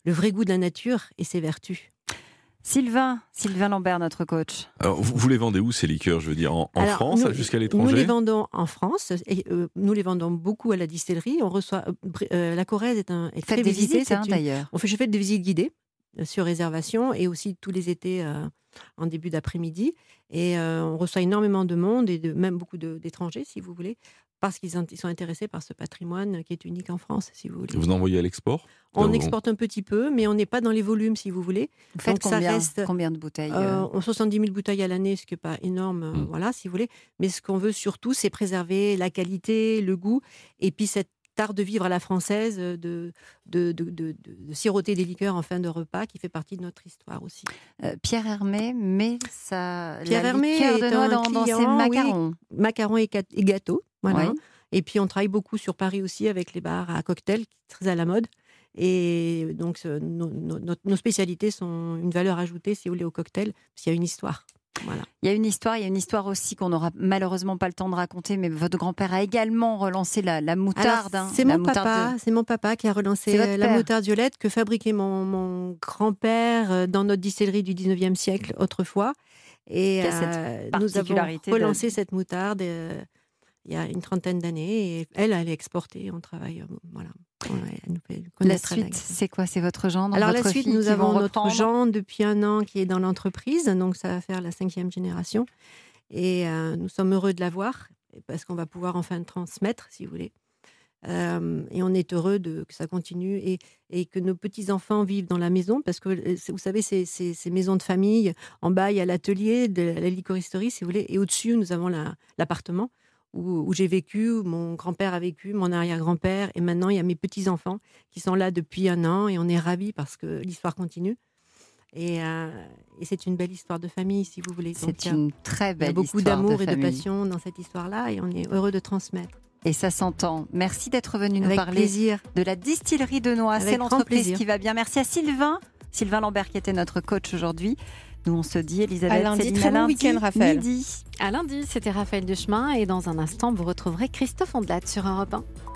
le vrai goût de la nature et ses vertus. Sylvain, Sylvain Lambert, notre coach. Alors, vous, vous les vendez où ces liqueurs? Je veux dire, en, en Alors, France, nous, jusqu'à l'étranger? Nous les vendons en France. Et, euh, nous les vendons beaucoup à la distillerie. On reçoit euh, la Corrèze est un est très des visité. visites, hein, une, d'ailleurs. On fait, je fais des visites guidées euh, sur réservation et aussi tous les étés euh, en début d'après-midi. Et euh, on reçoit énormément de monde et de, même beaucoup de, d'étrangers, si vous voulez, parce qu'ils ils sont intéressés par ce patrimoine qui est unique en France, si vous voulez. Vous envoyez à l'export? On Là, exporte un petit peu, mais on n'est pas dans les volumes, si vous voulez. Vous faites Donc, combien, ça reste, combien de bouteilles euh, on soixante-dix mille bouteilles à l'année, ce qui n'est pas énorme, euh, Mmh. voilà, si vous voulez. Mais ce qu'on veut surtout, c'est préserver la qualité, le goût, et puis cet art de vivre à la française, de, de, de, de, de, de siroter des liqueurs en fin de repas, qui fait partie de notre histoire aussi. Euh, Pierre Hermé met sa Pierre la Hermé liqueur de est noix un dans, dans ses client, macarons. Oui, macarons et, et gâteaux, voilà. Oui. Et puis on travaille beaucoup sur Paris aussi avec les bars à cocktails, qui sont très à la mode. Et donc ce, nos, nos, nos spécialités sont une valeur ajoutée, si vous voulez, au cocktail, parce qu'il y a une histoire. Voilà. Il y a une histoire, il y a une histoire aussi qu'on n'aura malheureusement pas le temps de raconter, mais votre grand-père a également relancé la, la moutarde. Alors, hein, c'est, la mon moutarde papa, de... c'est mon papa qui a relancé C'est votre la père. moutarde violette que fabriquait mon, mon grand-père dans notre distillerie du dix-neuvième siècle autrefois. Et Qui a cette euh, nous avons particularité relancé de- cette moutarde euh, il y a une trentaine d'années. Et elle, elle est exportée. On travaille, euh, voilà. Ouais, elle nous fait La connaître suite, c'est quoi? C'est votre gendre, Alors votre la suite, fille nous qui avons vont notre reprendre Jean depuis un an qui est dans l'entreprise, donc ça va faire la cinquième génération. Et euh, nous sommes heureux de l'avoir, parce qu'on va pouvoir enfin transmettre, si vous voulez. Euh, et on est heureux de, que ça continue et, et que nos petits-enfants vivent dans la maison, parce que, euh, c'est- vous savez, ces, ces, ces maisons de famille, en bas, il y a l'atelier de la licoristerie, si vous voulez, et au-dessus, nous avons la- l'appartement où, où j'ai vécu, où mon grand-père a vécu, mon arrière-grand-père, et maintenant, il y a mes petits-enfants qui sont là depuis un an, et on est ravis parce que l'histoire continue. Et, euh, et c'est une belle histoire de famille, si vous voulez. Donc, C'est il y a- une très il y a belle beaucoup histoire d'amour de et de famille. passion dans cette histoire-là, et on est heureux de transmettre. Et ça s'entend. Merci d'être venu nous Avec parler plaisir. de la distillerie de noix. Avec C'est grand l'entreprise plaisir. qui va bien. Merci à Sylvain, Sylvain Lambert qui était notre coach aujourd'hui. Nous, on se dit, Elisabeth, À lundi. Céline, Très à bon lundi, week-end, Raphaël. midi. À lundi, c'était Raphaël Duchemin et dans un instant, vous retrouverez Christophe Ondelat sur Europe un.